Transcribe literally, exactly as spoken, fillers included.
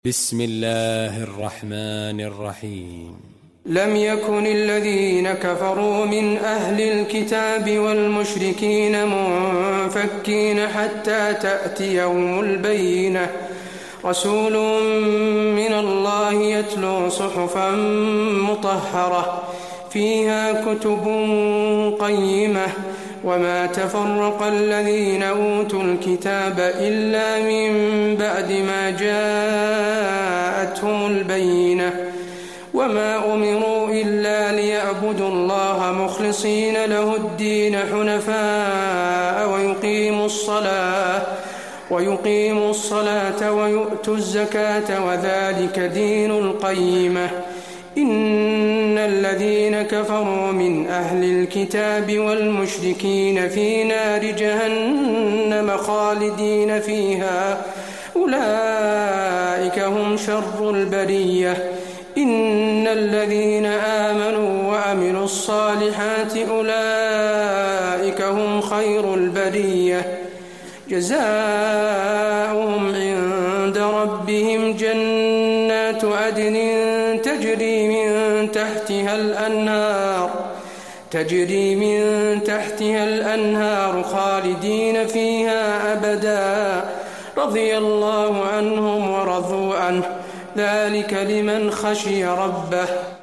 بسم الله الرحمن الرحيم. لم يكن الذين كفروا من أهل الكتاب والمشركين منفكين حتى تأتيهم البينة رسول من الله يتلو صحفا مطهرة فيها كتب قيمة وما تفرق الذين أوتوا الكتاب إلا من بعد ما جاءتهم البينة وما أمروا إلا ليعبدوا الله مخلصين له الدين حنفاء ويقيموا الصلاة ويقيموا الصلاة ويؤتوا الزكاة وذلك دين القيمة. إن الذين كفروا من أهل الكتاب والمشركين في نار جهنم خالدين فيها أولئك هم شر البرية. إن الذين آمنوا وعملوا الصالحات أولئك هم خير البرية جزاؤهم عند ربهم جنات عدن تجري من تحتها الأنهار تجري من تحتها الأنهار خالدين فيها أبدا رضي الله عنهم ورضوا عنه ذلك لمن خشي ربه.